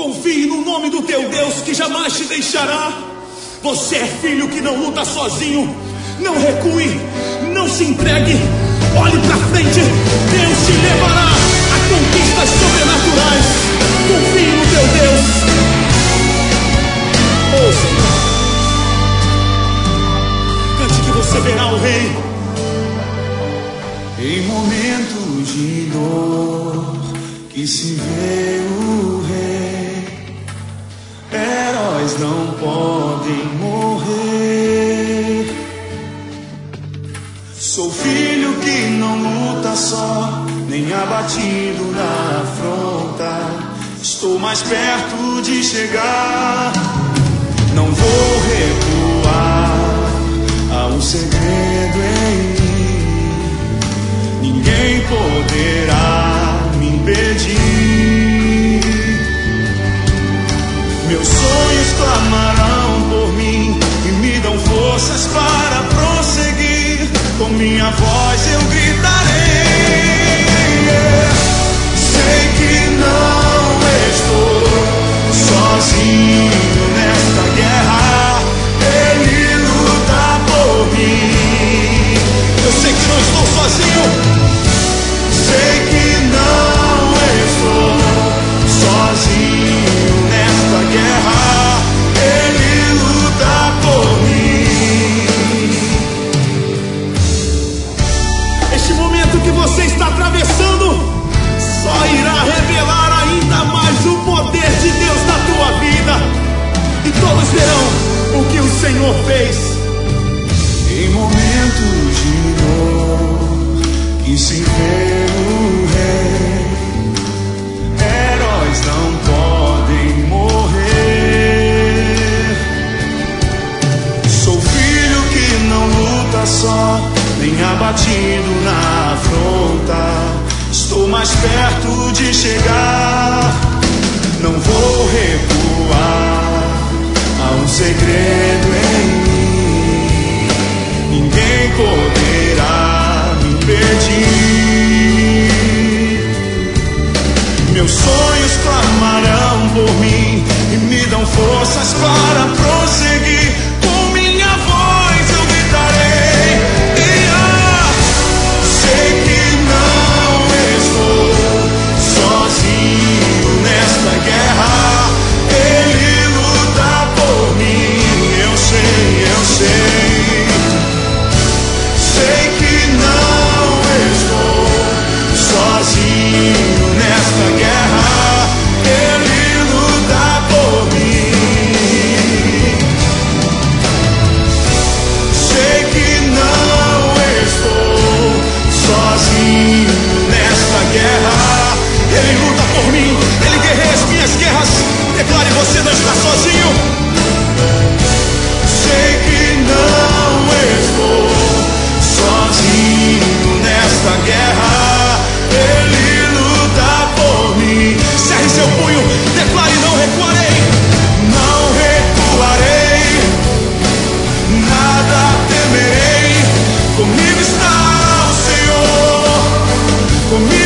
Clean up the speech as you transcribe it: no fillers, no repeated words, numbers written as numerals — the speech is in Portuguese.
Confie no nome do teu Deus, que jamais te deixará. Você é filho que não luta sozinho. Não recue, não se entregue. Olhe pra frente, Deus te levará a conquistas sobrenaturais. Confie no teu Deus. Oh Senhor, cante que você verá o Rei. Em momentos de dor que se vê o Rei, heróis não podem morrer. Sou filho que não luta só, nem abatido na afronta. Estou mais perto de chegar. Não vou recuar. Há um segredo em mim. Ninguém poderá me impedir. Meus sonhos clamarão por mim e me dão forças para prosseguir. Com minha voz eu gritarei. Sei que não estou sozinho nesta guerra. Ele luta por mim. Eu sei que não estou sozinho. Sei que não estou sozinho nesta guerra. Ele luta por mim. Este momento que você está atravessando só irá revelar ainda mais o poder de Deus na tua vida. E todos verão o que o Senhor fez. Em momentos de dor que se vê o Rei, heróis não podem morrer. Sou filho que não luta só, nem abatido na afronta. Estou mais perto de chegar. Não vou recuar. Há um segredo em mim. Ninguém poderá me impedir. Meus sonhos clamarão por mim e me dão forças para prosseguir. Com minha voz eu gritarei. Sei que não estou sozinho nesta guerra. Ele luta por mim. Eu sei, eu sei. Sei que não estou sozinho nesta guerra. Ele luta por mim. Sei que não estou sozinho nesta guerra. Ele luta por mim, Ele guerreia as minhas guerras. Declare: você não está sozinho. Sei que não estou sozinho nesta guerra. Ele luta por mim. Cerre seu punho, declare: não recuarei. Não recuarei, nada temerei. Comigo está o Senhor. Comigo